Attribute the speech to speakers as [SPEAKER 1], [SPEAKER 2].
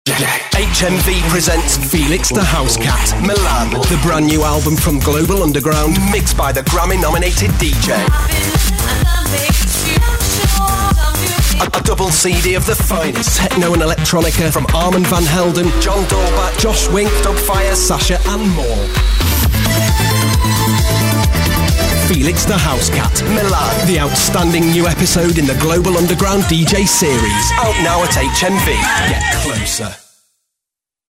[SPEAKER 1] HMV presents Felix the Housecat, Milan, the brand new album from Global Underground, mixed by the Grammy-nominated DJ. A double CD of the finest techno and electronica from Armand van Helden, John Dorbat, Josh Wink, Dubfire, Sasha and more. Felix the Housecat, Milan, the outstanding new episode in the Global Underground DJ series. Out now at HMV. Get closer.